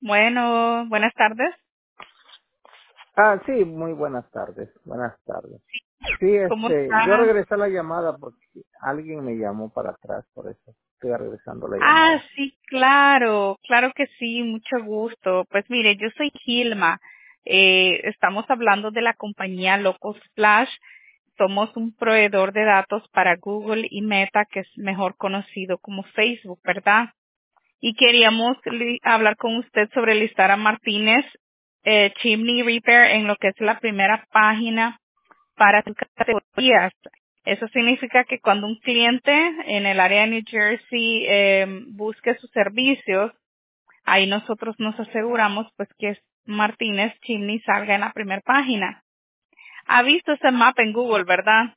Bueno, buenas tardes. Sí, muy buenas tardes, buenas tardes. Sí, ¿Cómo yo está? regresé la llamada porque alguien me llamó para atrás, por eso estoy regresando la Ah, llamada. sí, claro, claro que sí, mucho gusto. Pues mire, yo soy Gilma. Estamos hablando de la compañía Loco Splash. Somos un proveedor de datos para Google y Meta, que es mejor conocido como Facebook, ¿verdad? Y queríamos hablar con usted sobre listar a Martínez Chimney Repair en lo que es la primera página para sus categorías. Eso significa que cuando un cliente en el área de New Jersey busque sus servicios, ahí nosotros nos aseguramos pues que Martínez Chimney salga en la primera página. Ha visto ese mapa en Google, ¿verdad?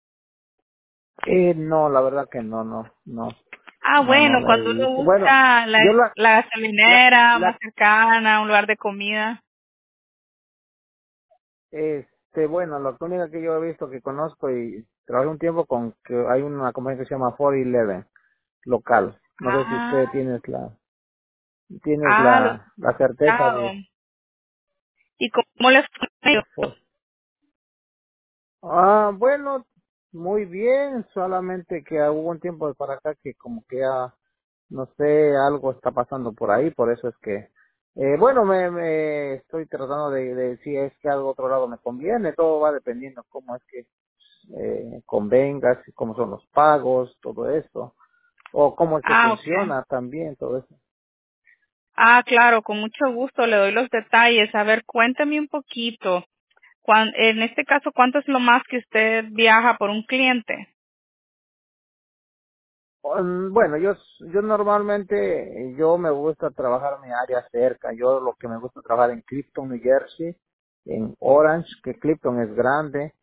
No, la verdad que Ah, no bueno, la he cuando uno visto. Bueno, busca yo la la, gasolinera más la, cercana, un lugar de comida. bueno, la única que yo he visto que conozco y trabajé un tiempo con que hay una compañía que se llama 411 local. No sé si Ah, usted tienes lo he la certeza escuchado. ¿Y cómo les fue? de. Bueno, muy bien, solamente que hubo un tiempo de para acá que como que ya, no sé, algo está pasando por ahí, por eso es que, bueno, me estoy tratando de si es que algo otro lado me conviene, todo va dependiendo cómo es que convenga, cómo son los pagos, todo eso, o cómo es que Ah, ok. funciona también, todo eso. Ah, claro, con mucho gusto le doy los detalles. A ver, cuéntame un poquito. En este caso, ¿cuánto es lo más que usted viaja por un cliente? Bueno, yo normalmente, yo me gusta trabajar en mi área cerca. Yo lo que me gusta trabajar en Clifton, New Jersey, en Orange, que Clifton es grande,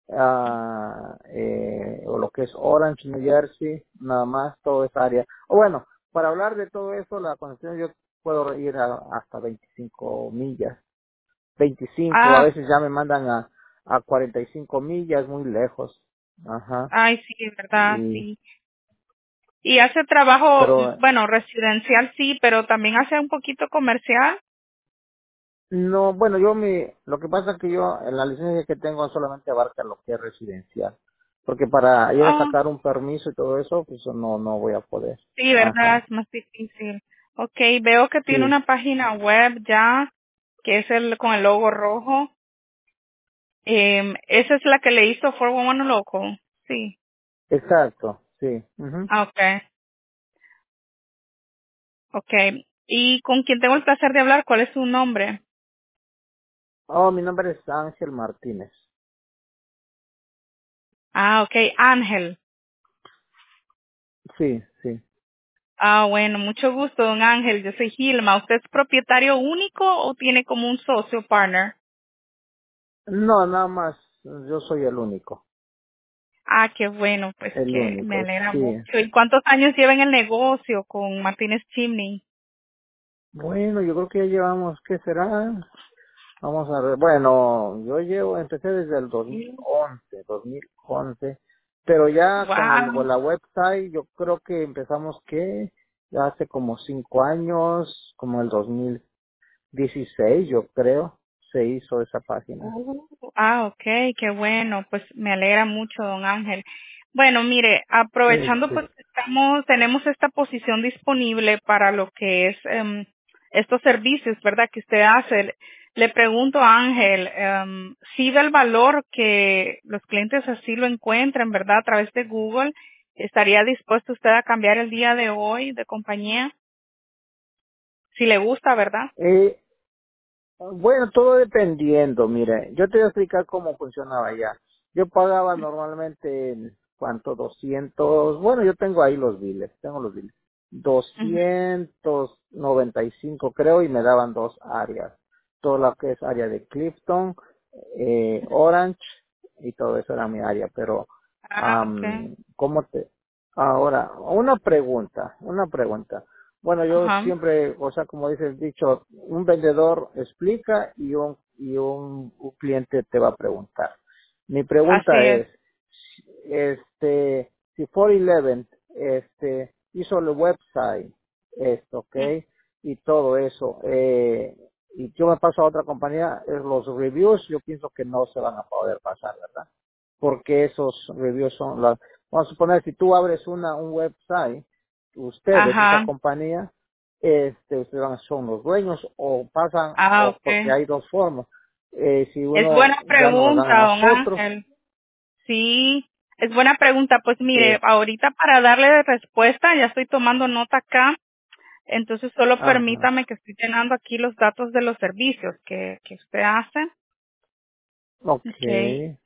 o lo que es Orange, New Jersey, nada más, toda esa área. O bueno, para hablar de todo eso, la conexión yo puedo ir hasta 25 millas. 25, a Ah, veces ya me mandan a 45 millas, muy lejos. Ajá. ay, sí, es verdad, Y, sí. Y hace trabajo, pero bueno, residencial sí, pero también hace un poquito comercial. no, bueno, lo que pasa es que yo, en la licencia que tengo solamente abarca lo que es residencial. Porque para ir a Oh, sacar un permiso y todo eso, pues no voy a poder. sí, verdad, Ajá. es más difícil. Ok, veo que tiene Sí, una página web ya, que es el con el logo rojo. Esa es la que le hizo 411 Loco. Sí. exacto, sí. Ujú. Ah, okay. Okay. ¿Y con quién tengo el placer de hablar? ¿Cuál es su nombre? Oh, mi nombre es Ángel Martínez. Ah, okay. Ángel. Sí, sí. Ah, bueno, mucho gusto, don Ángel. Yo soy Gilma. ¿Usted es propietario único o tiene como un socio partner? No, nada más, yo soy el único. Ah, qué bueno, pues El que me único, alegra sí. mucho. ¿Y cuántos años lleva en el negocio con Martínez Chimney? Bueno, yo creo que ya llevamos, ¿qué será? Vamos a ver, bueno, empecé desde el 2011, pero ya con Wow. la website, yo creo que empezamos ya hace como 5 años, como el 2016, yo creo, se hizo esa página. Ah, okay, qué bueno, pues me alegra mucho, don Ángel. Bueno, mire, aprovechando pues Sí. tenemos esta posición disponible para lo que es estos servicios, ¿verdad? Que usted hace. Le pregunto a Ángel, si ve el valor que los clientes así lo encuentran, ¿verdad? A través de Google, ¿estaría dispuesto usted a cambiar el día de hoy de compañía? Si le gusta, ¿verdad? Eh, Bueno, todo dependiendo, mire, yo te voy a explicar cómo funcionaba ya. Yo pagaba normalmente, ¿cuánto? 200, bueno, yo tengo ahí tengo los biles. Ujú. 295 creo y me daban dos áreas. Todo lo que es área de Clifton, Orange y todo eso era mi área, pero, Ah, okay. ¿cómo ahora, una pregunta. Bueno, yo Ajá. siempre, o sea, como dice el dicho, un vendedor explica y un cliente te va a preguntar. Mi pregunta Así es. es, si 411, hizo el website, ¿ok? y todo eso. Y yo me paso a otra compañía, los reviews yo pienso que no se van a poder pasar, ¿verdad? Porque esos reviews son las, vamos a suponer, si tú abres un website, ustedes, esa Ajá. compañía, ustedes son los dueños o pasan, Ah, o porque okay. hay dos formas. Si Es uno buena ya nos dan a pregunta, don nosotros, Ángel. Sí, es buena pregunta. Pues mire, eh, ahorita para darle respuesta, ya estoy tomando nota acá. Entonces solo ajá, permítame que estoy llenando aquí los datos de los servicios que usted hace. Okay. okay.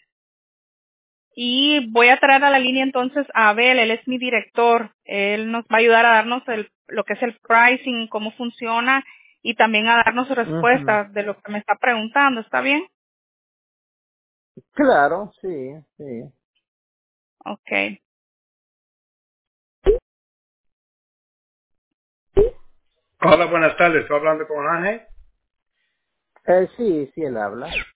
Y voy a traer a la línea entonces a Abel, él es mi director. Él nos va a ayudar a darnos lo que es el pricing, cómo funciona y también a darnos Ujú. respuestas de lo que me está preguntando. ¿Está bien? Claro, sí, sí. Okay. Hola, buenas tardes. ¿Estoy hablando con Ángel? Sí, sí, él habla.